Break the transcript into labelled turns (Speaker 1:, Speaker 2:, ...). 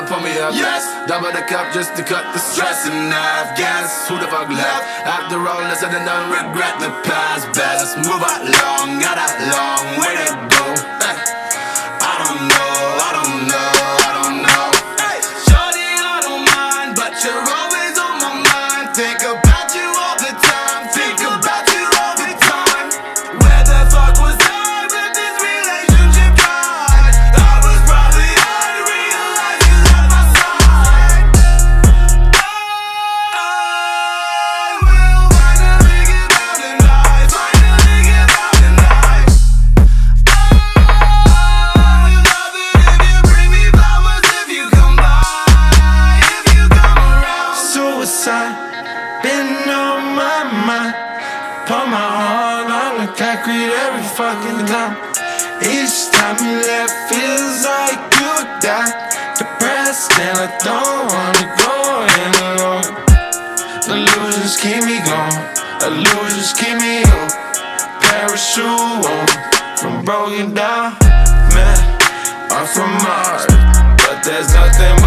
Speaker 1: and pull me up.
Speaker 2: Yes.
Speaker 1: Double the cup just to cut the stress in half. Guess who the fuck left? After all this I don't regret the past. Best move along, got that long way to go. I don't know, I don't know, I don't know. Shorty, I don't mind, but you're always on my mind. Think about you all the time, think about you all the time. Where the fuck was I when this relationship died? I was probably high to realize you left my side. I will finally get out in life, finally get out in life. I love it if you bring me flowers, if you come by, if you come around.
Speaker 2: Suicide, been on my mind. Put my heart on the concrete every fucking time. Each time you left feels like you die. Depressed and I don't wanna go in alone. Illusions keep me going, illusions keep me up. Parachute on from broken down, man. I'm from Mars, but there's nothing